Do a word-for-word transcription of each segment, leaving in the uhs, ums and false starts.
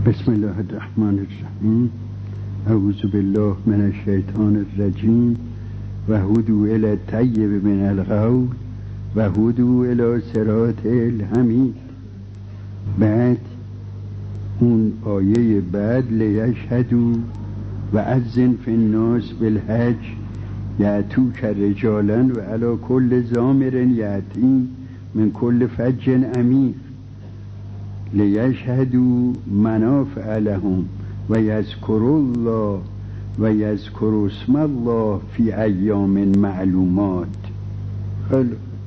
بسم الله الرحمن الرحیم. اعوذ بالله من الشیطان الرجیم و هدوا الی الطیب من القول و هدوا الی صراط الحمید. بعد اون آیه بعد لیشهدوا و اذن فی الناس بالحج یأتوک رجالا و علی کل ضامر یأتی من کل فج عمیق لیشهدوا منافع لهم و یذکروا الله و یذکروا اسم الله فی ایام معلومات. خیلی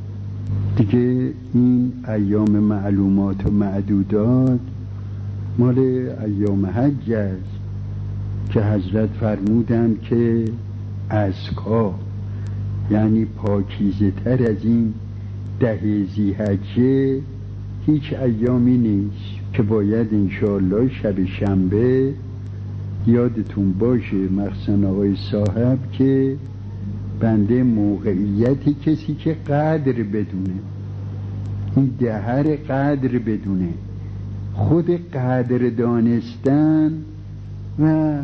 دیگه این ایام معلومات و معدودات مال ایام حج است که حضرت فرمودند که ازکا یعنی پاکیزه تر از این ده ذی‌حجه هیچ ایامی نیست که باید انشاءالله شب شنبه یادتون باشه، مخصوصا آقای صاحب، که بنده موقعیتی کسی که قدر بدونه، این دهر قدر بدونه، خود قدر دانستن و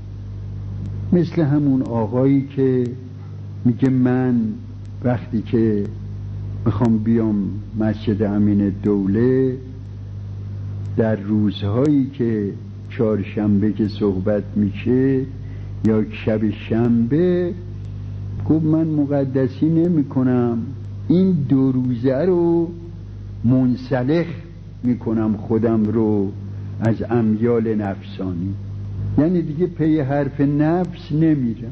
مثل همون آقایی که میگه من وقتی که میخوام بیام مسجد امین دوله در روزهایی که چهارشنبه که صحبت میشه یا شب شنبه، گفت من مقدسی نمی کنم، این دو روزه رو منسلخ میکنم خودم رو از امیال نفسانی، یعنی دیگه پی حرف نفس نمیرم،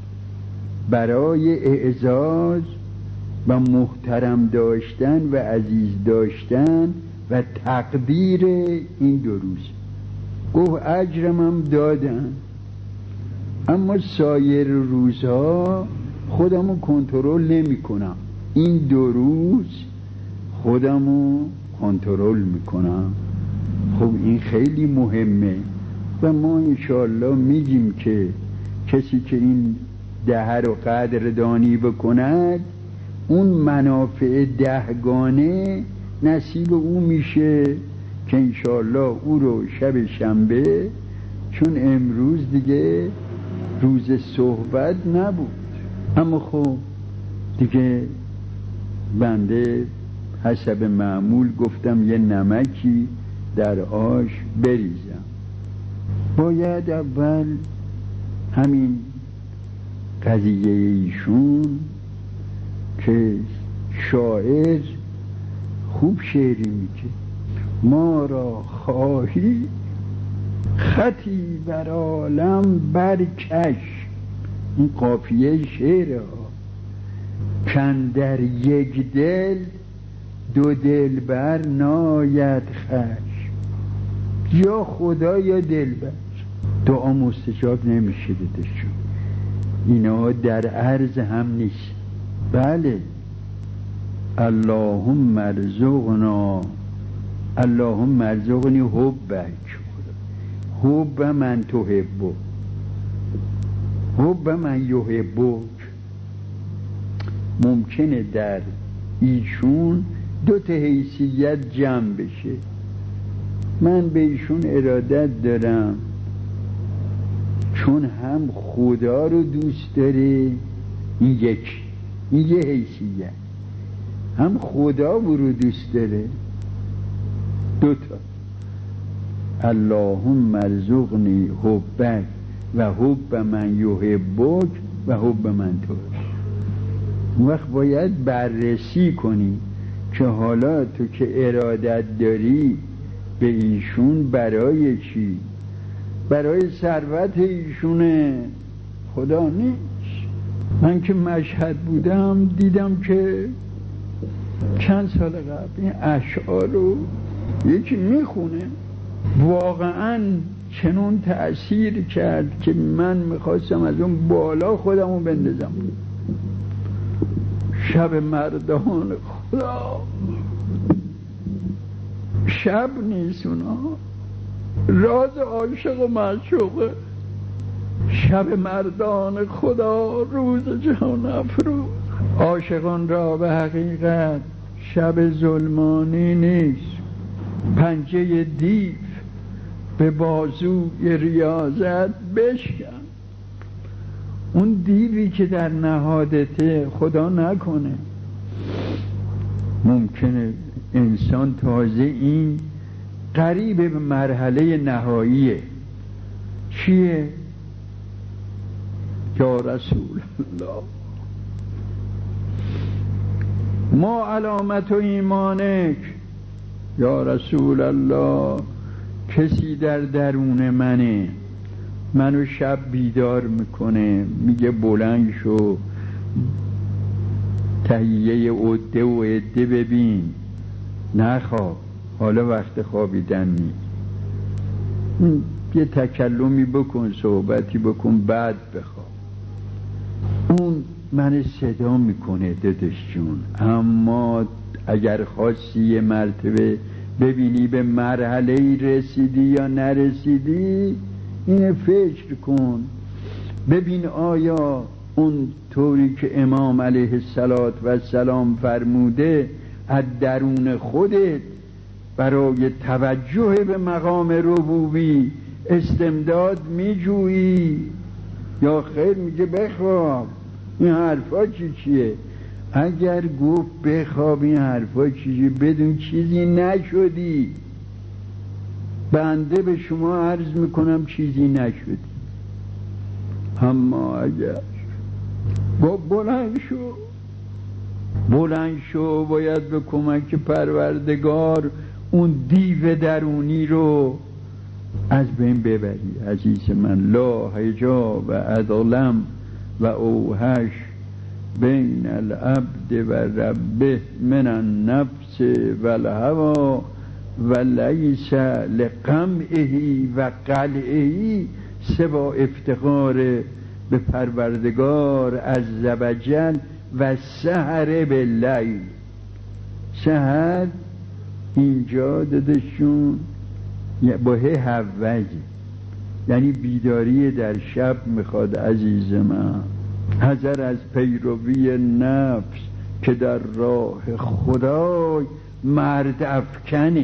برای اعزاز و محترم داشتن و عزیز داشتن و تقدیر این دو روز. گفت اجرم هم دادن، اما سایر روزها خودمو کنترل نمی کنم، این دو روز خودمو کنترل میکنم. خب این خیلی مهمه و ما انشاءالله میگیم که کسی که این دهر و قدردانی بکند اون منافع دهگانه نصیب او میشه که انشاءالله او رو شب شنبه، چون امروز دیگه روز صحبت نبود، اما خب دیگه بنده حسب معمول گفتم یه نمکی در آش بریزم. باید اول همین قضیه ایشون که شاعر خوب شعری میگه، ما را خواهی خطی بر عالم برکش، این قافیه شعره ها، کاندر یک دل دو دل بر ناید خش، یا خدا یا دلبر. دعا مستجاب نمیشه دادشون، اینا در عرض هم نیست. بله اللهم ارزقنا، اللهم ارزقنی حبک، حب من تحبه، حب من یحبک. ممکنه در ایشون دو تا حیثیت جمع بشه، من به ایشون ارادت دارم چون هم خدا رو دوست داره، این یک، این یه حیثیت، هم خدا او رو دوست داره، دوتا. اللهم ارزقنی حبک و حب من یحبک و حب من تحب. اون وقت باید بررسی کنی که حالا تو که ارادت داری به ایشون برای چی؟ برای ثروت ایشونه، خدا نیست. من که مشهد بودم دیدم که چند سال قبل این اشعار رو یکی میخونه، واقعا چنون تأثیر کرد که من میخواستم از اون بالا خودمو بندازم. شب مردان خدا، شب نیست اونا، راز عاشق و معشوقه. شب مردان خدا، روز جهان افروز. عاشقان را به حقیقت شب ظلمانی نیست، پنجه دیو به بازوی ریاضت بشکن. اون دیوی که در نهادته خدا نکنه، ممکنه انسان تازه این قریب به مرحله نهاییه. چیه؟ یا رسول الله ما علامت و ایمانک، یا رسول الله کسی در درون منه، منو شب بیدار میکنه، میگه بلند شو تهیه عده و عده ببین، نخواب، حالا وقت خوابیدن نیست، یه تکلمی بکن، صحبتی بکن، بعد بخواب. اون من صدا میکنه دادش جون. اما اگر خواستی یه مرتبه ببینی به مرحله رسیدی یا نرسیدی، اینه فکر کن، ببین آیا اون طوری که امام علیه السلام فرموده از درون خودت برای توجه به مقام ربوبی استمداد میجویی یا خیر میگه بخواب؟ این حرفا چی چیه؟ اگر گفت بخواب این حرفا چیه، بدون چیزی نشدی. بنده به شما عرض میکنم چیزی نشدی. اما اگر با بلند شو بلند شو باید به کمک پروردگار اون دیو درونی رو از بین ببری. عزیز من، لا حجاب و عدلم و اوحش بین العبد و ربه من النفس و الهوا و لیس لقمعه و قلعه سوا افتقار به پروردگار عز و جل و سحر باللیل. سحر اینجا دادشون با هی حوجی، یعنی بیداری در شب میخواد. عزیز من، حذر از پیروی نفس که در راه خدای مرد افکنی.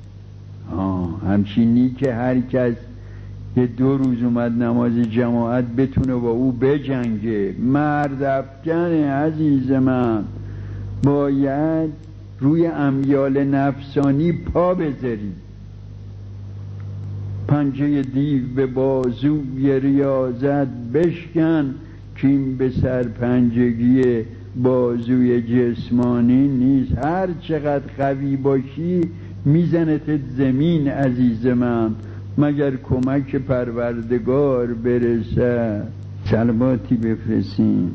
همچینی که هر کس یه دو روز اومد نماز جماعت بتونه با او بجنگه، مرد افکنه. عزیز من، باید روی امیال نفسانی پا بذاری. پنجه دیو به بازوی ریاضت بشکن، که این به سرپنجگی بازوی جسمانی نیست. هر چقدر قوی باشی میزنتت زمین. عزیز من، مگر کمک پروردگار برسه. سلواتی بفرستیم.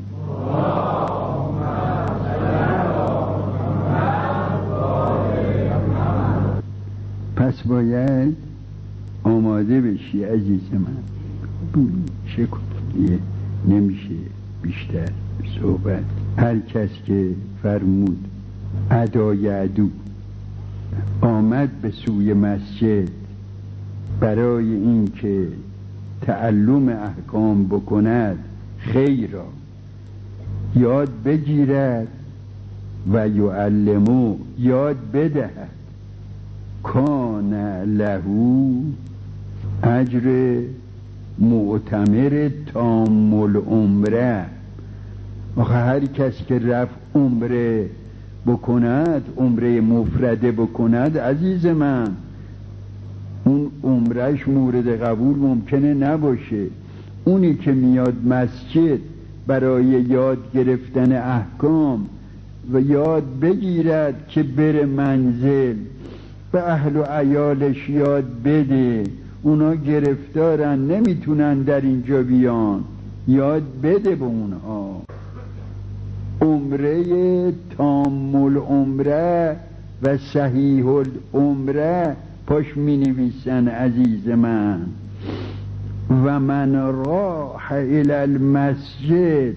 پس باید آماده بشی عزیز من. چه کنیه؟ نمیشه بیشتر صحبت. هر کس که فرمود ادای عدو آمد به سوی مسجد برای این که تعلم احکام بکند، خیرا یاد بگیرد و یعلمو یاد بدهد، کان لهو اجر معتمر تام العمره. آخه هر کس که رفت عمره بکند، عمره مفرده بکند، عزیز من، اون عمرش مورد قبول ممکنه نباشه. اونی که میاد مسجد برای یاد گرفتن احکام و یاد بگیرد که بره منزل به اهل و عیالش یاد بده، اونا گرفتارن نمیتونن در اینجا بیان، یاد بده به اونها. عمره تام العمره و صحیح العمره پاش می نویسن. عزیز من، و من راح الى المسجد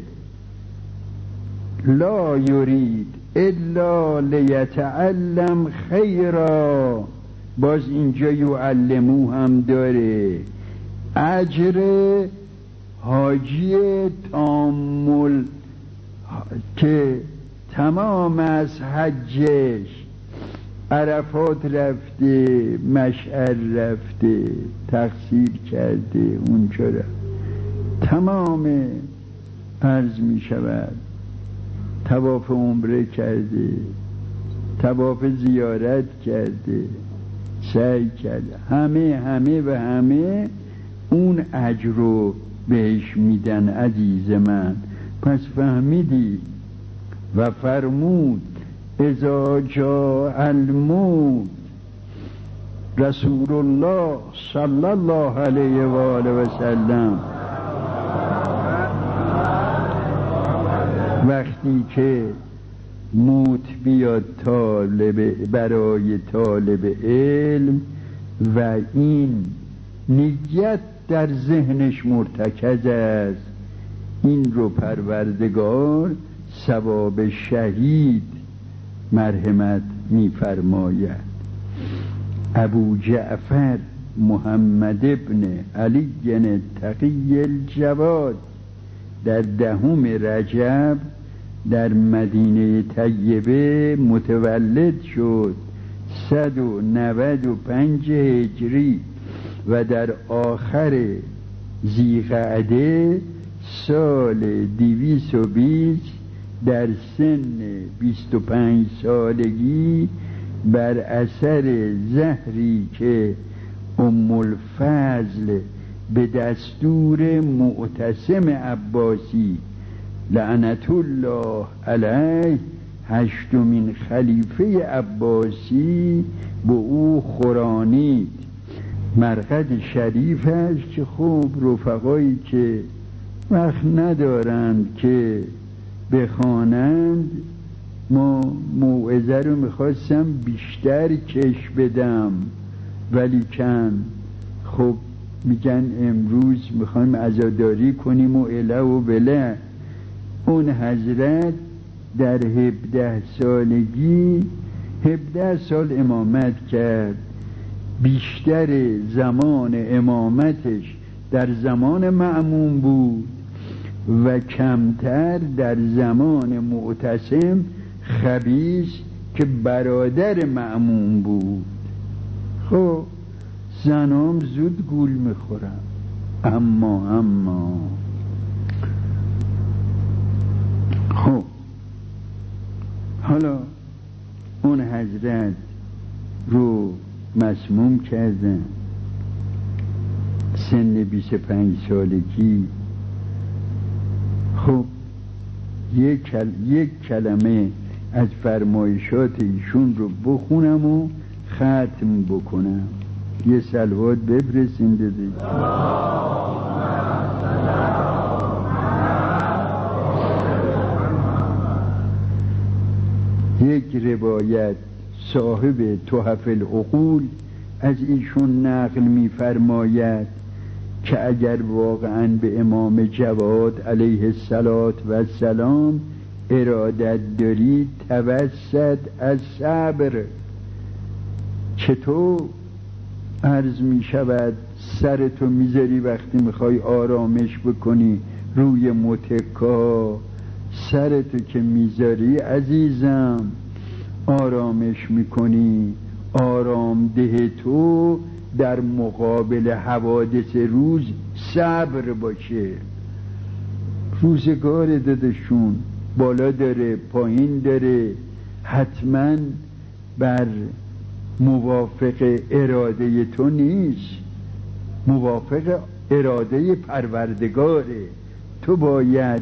لا یرید الا لیتعلم خیرا. باز اینجا یعلمو هم داره. اجر حاجی تامل که تمام از حجش عرفات رفته، مشعر رفته، تقصیر کرده، اون چرا تمام عرض می شود طواف عمره کرده، طواف زیارت کرده، سعی کرده، همه همه و همه اون اجر رو بهش میدن عزیز من. پس فهمیدی و فرمود اذا جاء الموت رسول الله صلی الله علیه و آله و سلم، وقتی که موت بیاد طالب برای طالب علم و این نیت در ذهنش مرتکز است، این رو پروردگار ثواب شهید مرحمت می‌فرماید. ابو جعفر محمد ابن علی تقی الجواد در دهم رجب در مدینه طیبه متولد شد صد و نود و پنج هجری و در آخر ذیقعده سال دویست و بیست در سن بیست و پنج سالگی بر اثر زهری که ام الفضل به دستور معتصم عباسی لعنت الله علیه هشتمین خلیفه عباسی به او خورانید. مرقد شریفش که خوب رفقایی که وقت ندارند که بخوانند، ما موعظه رو میخواستم بیشتر کش بدم ولی کن خب میگن امروز میخوایم عزاداری کنیم و اله و بله. اون حضرت در هفده سالگی هفده سال امامت کرد، بیشتر زمان امامتش در زمان مأمون بود و کمتر در زمان معتصم خبیث که برادر مأمون بود. خب زنام زود گول میخورم. اما اما خب حالا اون حضرت رو مسموم کردن سن بیست و پنج سالگی. خب یک, کل... یک کلمه از فرمایشات ایشون رو بخونم و ختم بکنم. یه صلوات بفرستین دیدید. یک روایت صاحب تحف العقول از ایشون نقل می فرماید که اگر واقعا به امام جواد علیه السلام ارادت دارید توسط از صبر. چطور عرض می شود سرتو میذاری وقتی میخوای آرامش بکنی روی متکا، سرتو که میذاری عزیزم آرامش میکنی، آرام ده تو در مقابل حوادث روز صبر باشه. روزگار دادشون بالا داره پایین داره، حتما بر موافق اراده تو نیست، موافق اراده پروردگاره. تو باید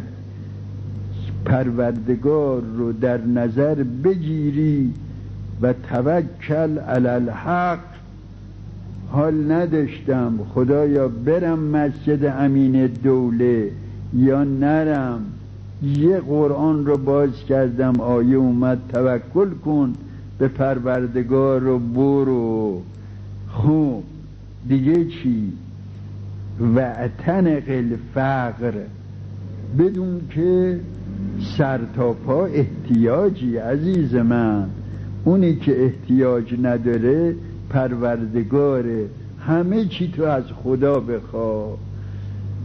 پروردگار رو در نظر بگیری و توکل علی الحق. حال نداشتم خدایا برم مسجد امین دوله یا نرم، یه قرآن رو باز کردم آیه اومد توکل کن به پروردگار رو برو. خوب دیگه چی؟ واعتنق الفقر، بدون که سر تا پا احتیاجی عزیز من. اونی که احتیاج نداره پروردگاره، همه چی تو از خدا بخوا.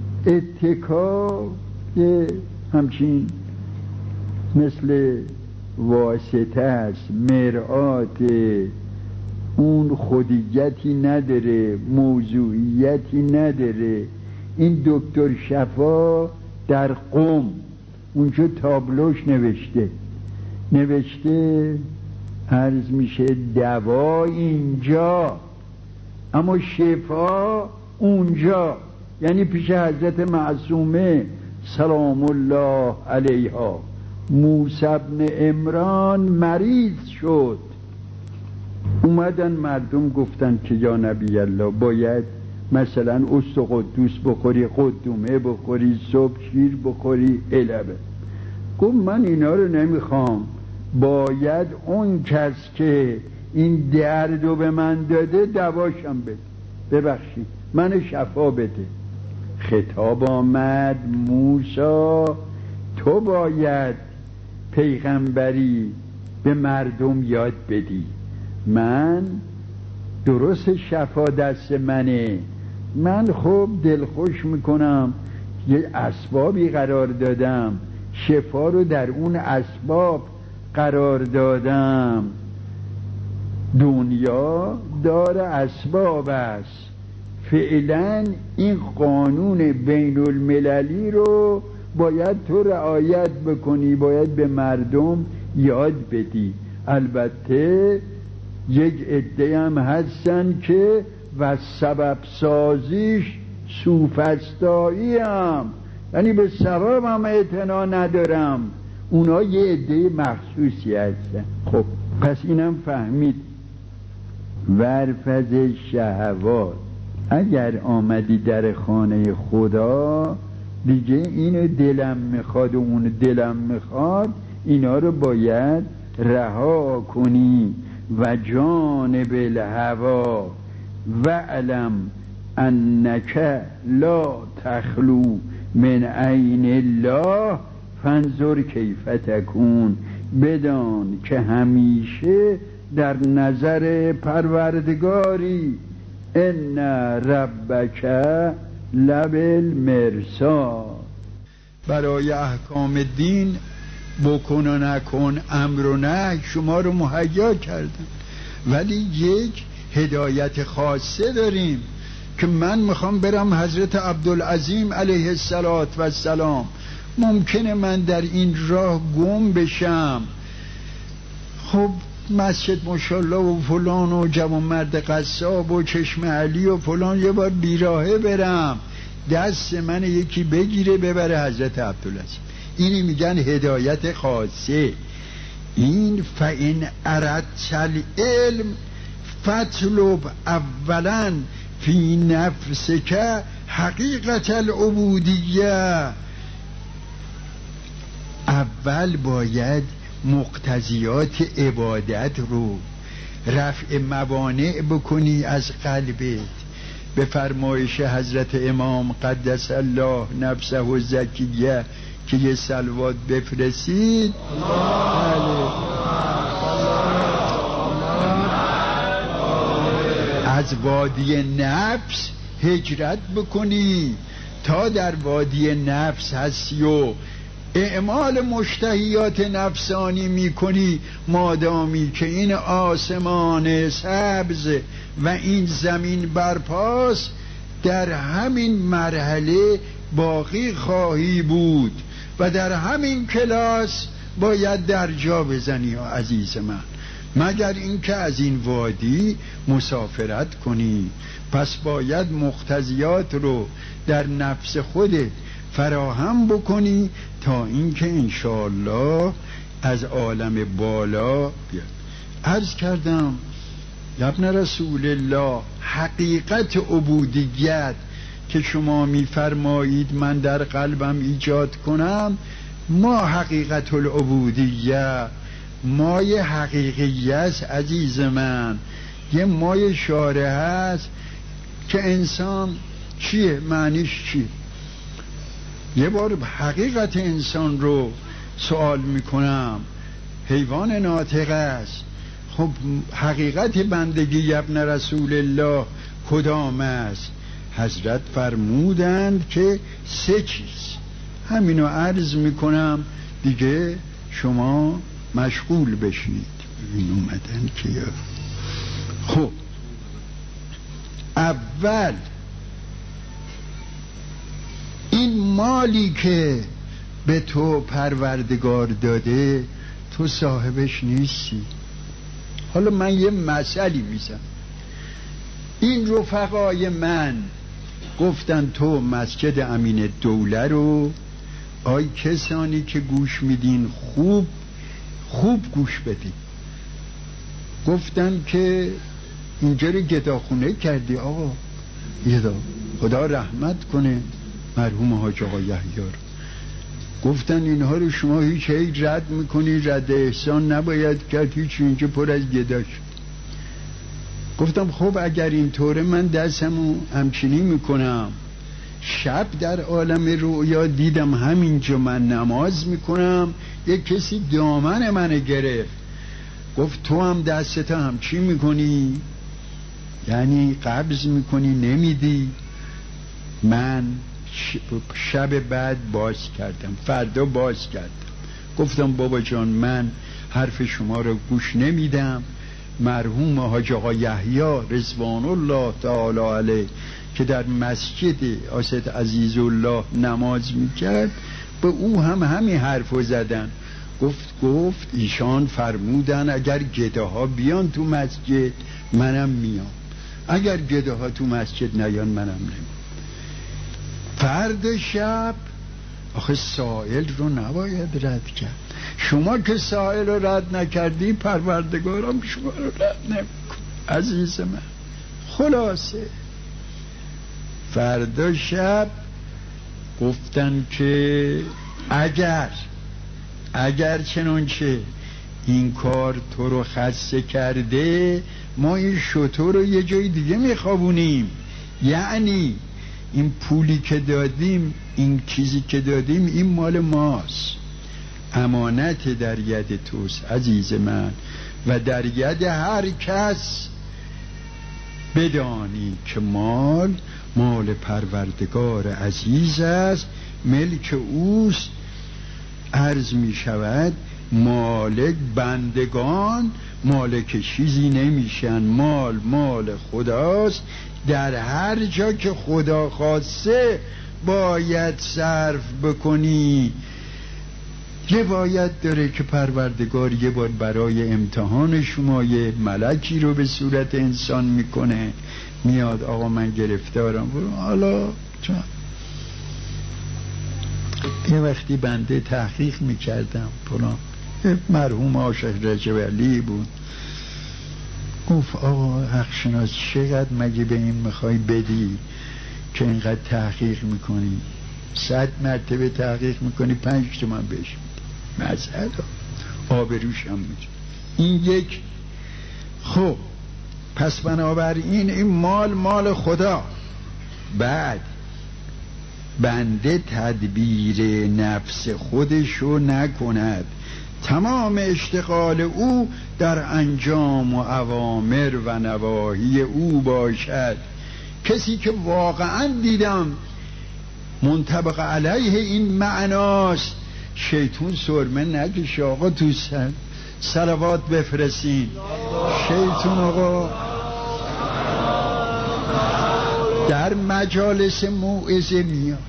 اتکا یه همچین مثل واسطه است، مرآت، اون خودیتی نداره، موضوعیتی نداره. این دکتر شفا در قم اونجا تابلوش نوشته نوشته عرض میشه دوا اینجا اما شفا اونجا، یعنی پیش حضرت معصومه سلام الله علیها. موسی بن عمران مریض شد، اومدن مردم گفتن که یا نبی الله باید مثلا است و قدوس بخوری، قدومه بخوری، صبح شیر بخوری، علبه. گفت من اینا رو نمیخوام، باید اون کس که این درد رو به من داده دواشم بده، ببخشید من شفا بده. خطاب آمد موسی تو باید پیغمبری به مردم یاد بدی، من درست شفا دست منه، من خب دلخوش میکنم یه اسبابی قرار دادم، شفا رو در اون اسباب قرار دادم. دنیا دار اسباب است، فعلا این قانون بین المللی رو باید تو رعایت بکنی، باید به مردم یاد بدی. البته یک عده هم هستن که و سبب سازیش سوفسطایی هم، یعنی به سبب هم اعتنا ندارم، اونا یه عده مخصوصی هستن. خب پس اینم فهمید. ورفض شهوات، اگر آمدی در خانه خدا دیگه اینو دلم میخواد و اون دلم میخواد، اینا رو باید رها کنی. و جانب الهوا و علم انک لا تخلو من عین الله فانظر کیف تکون، بدان که همیشه در نظر پروردگاری. ان ربک لبالمرصاد. برای احکام دین بکن و نکن، امر و نهی شما رو مهیا کردن، ولی یک هدایت خاصه داریم که من میخوام برم حضرت عبدالعظیم علیه السلام، ممکنه من در این راه گم بشم، خب مسجد ماشاءالله و فلان و جوان مرد قصاب و چشم علی و فلان، یه بار بیراهه برم دست من یکی بگیره ببره حضرت عبدالعظیم. اینی میگن هدایت خاصه. این فَإِنْ أَرَدْتَ الْعِلْمَ فَاطْلُبْ اولا فی نفسک حقیقت العبودیه. اول باید مقتضیات عبادت رو رفع موانع بکنی از قلبت. به فرمایش حضرت امام قدس الله نفسه و زکیه که یه صلوات بفرستید، از وادی نفس هجرت بکنی تا در وادی نفس هستی و اعمال مشتهیات نفسانی میکنی. مادامی که این آسمان سبز و این زمین برپاس، در همین مرحله باقی خواهی بود و در همین کلاس باید در جا بزنی یا عزیز من، مگر اینکه از این وادی مسافرت کنی. پس باید مقتضیات رو در نفس خودت فراهم بکنی تا اینکه انشاءالله از عالم بالا بیاد. عرض کردم ابن رسول الله، حقیقت عبودیت که شما میفرمایید من در قلبم ایجاد کنم، ما حقیقت العبودیه مای حقیقی است عزیز من. یه مای شارع هست که انسان چیه، معنیش چیه. یه بار حقیقت انسان رو سوال میکنم، حیوان ناطق است، خب حقیقت بندگی ابن رسول الله کدام است؟ حضرت فرمودند که سه چیز. همینو عرض میکنم دیگه، شما مشغول بشید. این اومدن که یا خب اول این مالی که به تو پروردگار داده تو صاحبش نیستی. حالا من یه مثلی میزنم. این رفقای من گفتن تو مسجد امین دوله رو، آی کسانی که گوش میدین خوب خوب گوش بدین، گفتن که اینجا رو گداخونه کردی آقا. گدا خدا رحمت کنه مرحوم حاج آقا یحیی رو. گفتن اینها رو شما هیچ هیچ رد میکنی، رد احسان نباید کرد، هیچ اینجا پر از گدا شد. گفتم خب اگر اینطوره من دستمو همچینی میکنم. شب در عالم رؤیا دیدم همینجا من نماز میکنم یک کسی دامن منو گرفت، گفت تو هم دستت همچین میکنی؟ یعنی قبض میکنی نمیدی؟ من شب بعد باز کردم، فردا باز کردم، گفتم بابا جان من حرف شما رو گوش نمیدم. مرحوم حاج آقا یحیی رضوان الله تعالی علیه که در مسجد اسد عزیز الله نماز میکرد به او هم همین حرفو زدن. گفت گفت ایشان فرمودن اگر گداها بیان تو مسجد منم میام، اگر گداها تو مسجد نیان منم نمیام. فرد شب آخه سائل رو نباید رد کرد. شما که سائل رو رد نکردی پروردگارم شما رو رد نمیکن عزیز من. خلاصه فردا شب گفتن که اگر اگر چنانچه این کار تو رو خسته کرده ما این شتر رو یه جای دیگه میخوابونیم. یعنی این پولی که دادیم، این چیزی که دادیم این مال ماست، امانت در ید توست عزیز من و در ید هر کس. بدانی که مال مال پروردگار عزیز است، ملک اوست. عرض می شود مالک بندگان مالک چیزی نمیشن، مال مال خداست. در هر جا که خدا خواسته باید صرف بکنی. روایت داره که پروردگار یه بار برای امتحان شما یه ملکی رو به صورت انسان میکنه، میاد آقا من گرفتارم برو. حالا چون یه وقتی بنده تحقیق میکردم پرام مرحوم عاشق رجب علی بود، گفت آقا حق شناس چقدر مگه به این میخوای بدی که اینقدر تحقیق میکنی؟ صد مرتبه تحقیق میکنی پنج تومن بهش میدی، مسئله آبروش هم میدی. این یک. خب پس بنابراین این مال مال خدا. بعد بنده تدبیر نفس خودشو نکند، تمام اشتغال او در انجام و اوامر و نواهی او باشد. کسی که واقعا دیدم منطبق علیه این معناست، شیطون سرمه نکشه آقا تو سن صلوات بفرستین. شیطون آقا در مجالس موعظه میاد،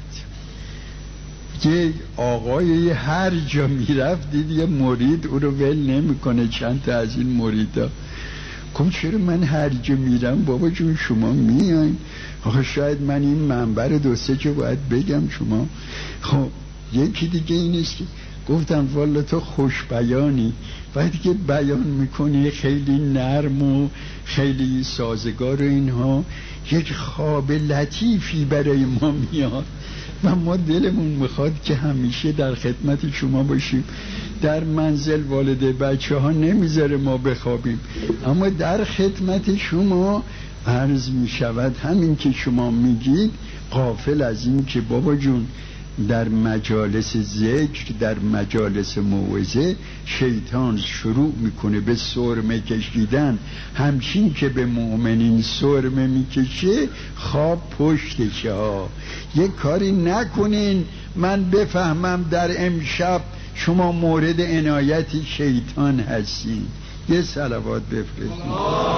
یه آقای هر جا میرفت دید یه مرید او رو ول نمیکنه. چند تا از این مریدا کم چرا من هر جا میرم بابا جون شما میاین؟ آخه شاید من این منبر دو سه جا باید بگم شما. خب یکی دیگه این است که گفتم والا تو خوش بیانی، باید که بیان میکنی خیلی نرم و خیلی سازگار و اینها، یک خواب لطیفی برای ما میاد و ما دلمون میخواد که همیشه در خدمت شما باشیم. در منزل والده بچه ها نمیذاره ما بخوابیم، اما در خدمت شما عرض میشود همین که شما میگید، غافل از این که بابا جون در مجالس ذکر در مجالس موعظه شیطان شروع میکنه به سرمه کشیدن، همچین که به مؤمنین سرمه میکشه خواب پشتشه ها. یک کاری نکنین من بفهمم در امشب شما مورد عنایت شیطان هستین. یه صلوات بفرستید.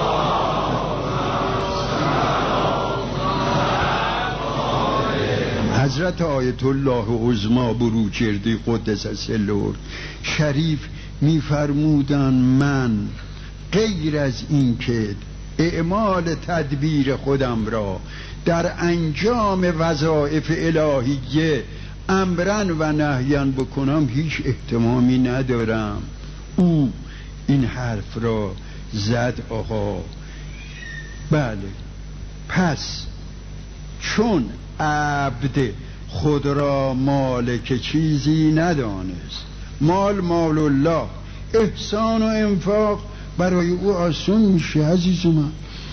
حضرت آیت الله عظما بروجردی قدس سره شریف میفرمودن من غیر از این که اعمال تدبیر خودم را در انجام وظایف الهیه امرن و نهیان بکنم هیچ اهتمامی ندارم. او این حرف را زد آقا. بله، پس چون عبد خود را مالک چیزی ندانست، مال مال الله، احسان و انفاق برای او آسون میشه. عزیز من،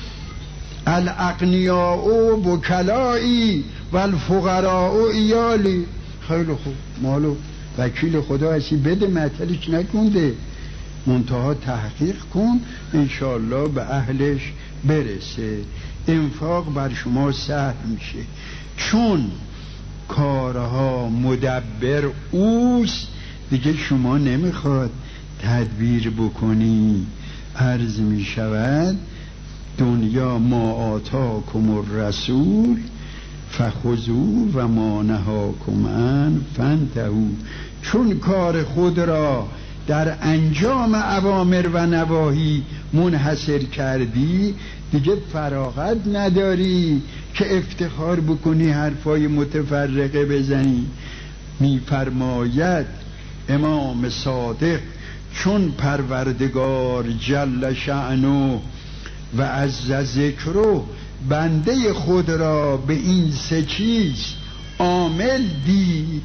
الاغنیاء وکلائی و الفقراء ایالی. خیلی خوب، مالو وکیل خدا هستی، بده، معطلش نکنده، منتها تحقیق کن انشاءالله به اهلش برسه. انفاق بر شما سهل میشه چون کارها مدبر اوست، دیگه شما نمیخواد تدبیر بکنی. عرض میشود دنیا ما آتاکم الرسول فخذوه و ما نهاکم عنه فانتهوا. چون کار خود را در انجام اوامر و نواهی منحصر کردی، دیگه فراغت نداری که افتخار بکنی حرفای متفرقه بزنی. میفرماید امام صادق چون پروردگار جل شأنه و عز ذکره بنده خود را به این سه چیز عامل دید،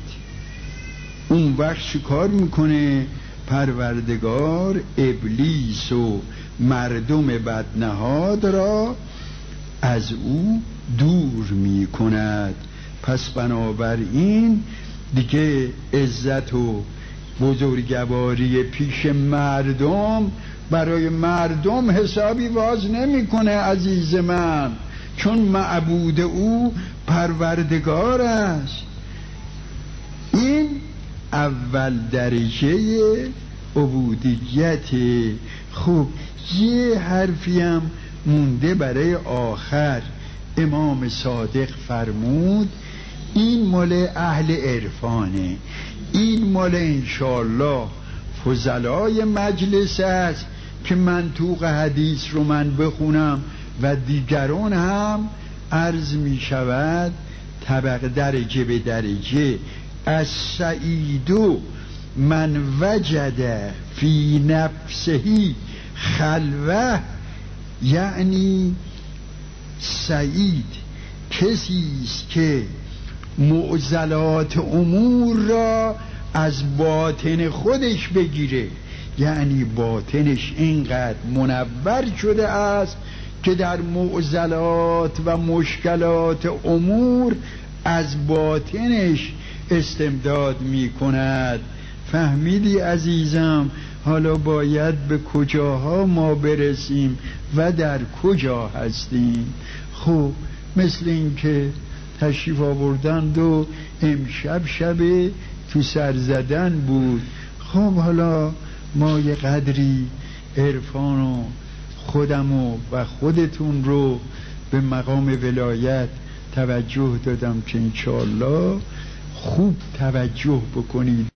اون وقت چی کار میکنه؟ پروردگار ابلیس و مردم بدنهاد را از او دور می کند. پس بنابراین دیگه عزت و بزرگواری پیش مردم برای مردم حسابی باز نمی کنه عزیز من، چون معبود او پروردگار است. این اول درجه عبودیت. خب یه حرفی هم مونده برای آخر. امام صادق فرمود این مال اهل عرفانه، این مال انشاءالله فضلای مجلس است که منطوق حدیث رو من بخونم و دیگران هم عرض می شود طبق درجه به درجه. از سعیدو من وجد فی نفسهی خلوه، یعنی سعید کسی است که معضلات امور را از باطن خودش بگیره، یعنی باطنش اینقدر منور شده است که در معضلات و مشکلات امور از باطنش استمداد می کند. فهمیدی عزیزم؟ حالا باید به کجاها ما برسیم و در کجا هستیم. خب مثل این که تشریف آوردند و امشب شب تو سر زدن بود. خب حالا ما یه قدری عرفان و خودم و, و خودتون رو به مقام ولایت توجه دادم که انشاءالله خوب توجه بکنید.